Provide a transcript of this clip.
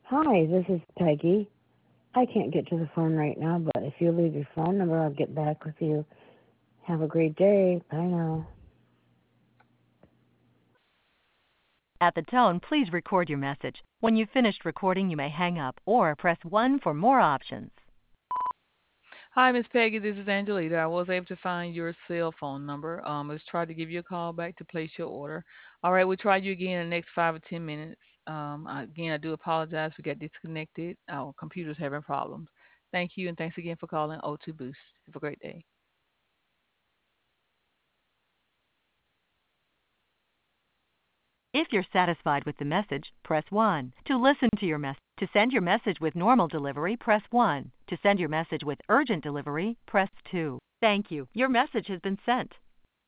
Hi, this is Peggy. I can't get to the phone right now, but if you leave your phone number, I'll get back with you. Have a great day. Bye now. At the tone, please record your message. When you've finished recording, you may hang up or press 1 for more options. Hi, Miss Peggy. This is Angelita. I was able to find your cell phone number. Let's try to give you a call back to place your order. All right, we'll try you again in the next 5 or 10 minutes. Again, I do apologize. We got disconnected. Our computer's having problems. Thank you, and thanks again for calling O2 Boost. Have a great day. If you're satisfied with the message, press 1. To listen to your message, to send your message with normal delivery, press 1. To send your message with urgent delivery, press 2. Thank you. Your message has been sent.